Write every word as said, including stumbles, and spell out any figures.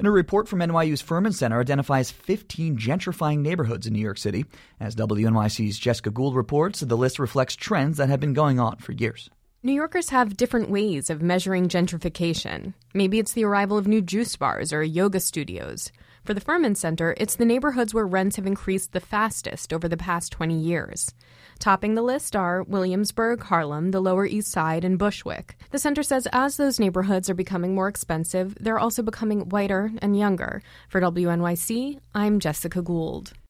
And a report from N Y U's Furman Center identifies fifteen gentrifying neighborhoods in New York City. As W N Y C's Jessica Gould reports, the list reflects trends that have been going on for years. New Yorkers have different ways of measuring gentrification. Maybe it's the arrival of new juice bars or yoga studios. For the Furman Center, it's the neighborhoods where rents have increased the fastest over the past twenty years. Topping the list are Williamsburg, Harlem, the Lower East Side, and Bushwick. The center says as those neighborhoods are becoming more expensive, they're also becoming whiter and younger. For W N Y C, I'm Jessica Gould.